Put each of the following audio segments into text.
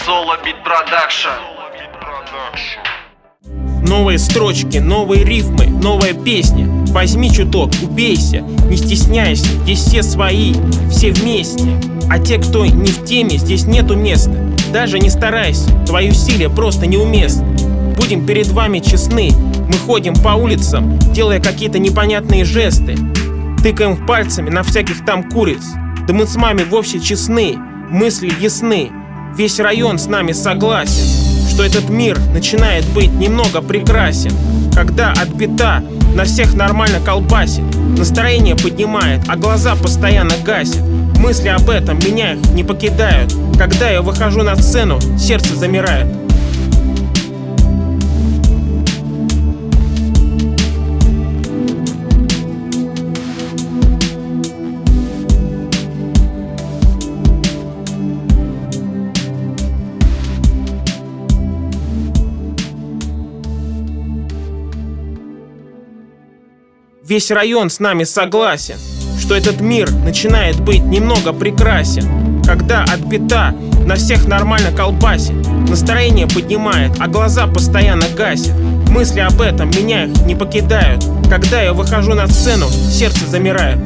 Соло Бит Продакшн. Новые строчки, новые рифмы, новая песня. Возьми чуток, убейся, не стесняйся. Здесь все свои, все вместе. А те, кто не в теме, здесь нету места. Даже не старайся, твои усилия просто неуместны. Будем перед вами честны. Мы ходим по улицам, делая какие-то непонятные жесты. Тыкаем пальцами на всяких там куриц. Да мы с вами вовсе честны, мысли ясны. Весь район с нами согласен, что этот мир начинает быть немного прекрасен. Когда от бита на всех нормально колбасит, настроение поднимает, а глаза постоянно гасит. Мысли об этом меня их не покидают. Когда я выхожу на сцену, сердце замирает. Весь район с нами согласен, что этот мир начинает быть немного прекрасен. Когда от бита на всех нормально колбасит, настроение поднимает, а глаза постоянно гасит. Мысли об этом меня их не покидают. Когда я выхожу на сцену, сердце замирает.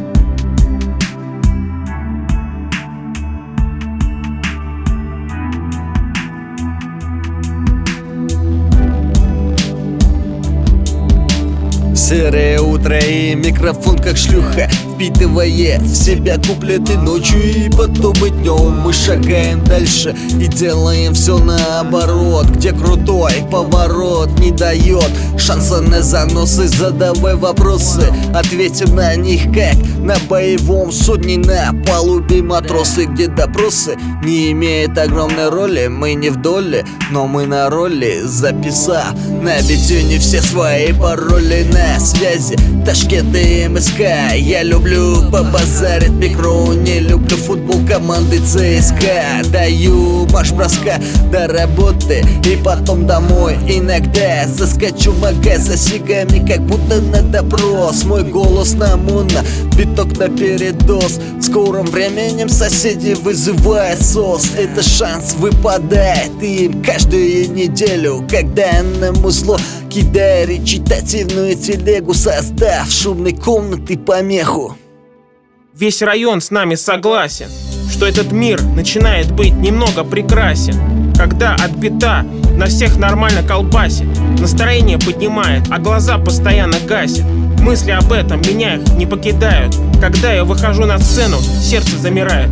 Серое утро и микрофон как шлюха впитывает в себя куплеты ночью и потом и днем. Мы шагаем дальше и делаем все наоборот. Где крутой поворот не дает шанса на заносы. Задавай вопросы, ответим на них как на боевом судне на палубе матросы. Где допросы не имеют огромной роли. Мы не в доле, но мы на роли. Записав на битюне все свои пароли на связи, Ташкент и МСК. Я люблю побазарить микро, не люблю футбол команды ЦСКА. Даю марш-броска до работы и потом домой. Иногда заскочу в магаз за сигами, как будто на допрос. Мой голос на моно, биток на передоз. В скором временем соседи вызывают сос. Это шанс выпадает им каждую неделю, когда на музло кидая речитативную телегу, создав шумной комнаты помеху. Весь район с нами согласен, что этот мир начинает быть немного прекрасен. Когда от бита на всех нормально колбасит, настроение поднимает, а глаза постоянно гасит. Мысли об этом меня их не покидают. Когда я выхожу на сцену, сердце замирает.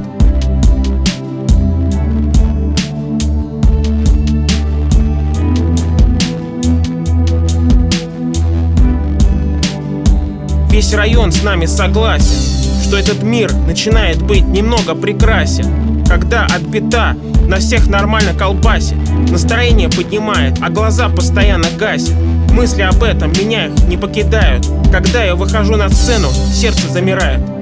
Весь район с нами согласен, что этот мир начинает быть немного прекрасен. Когда от бита на всех нормально колбасит, настроение поднимает, а глаза постоянно гасит. Мысли об этом меня их не покидают. Когда я выхожу на сцену, сердце замирает.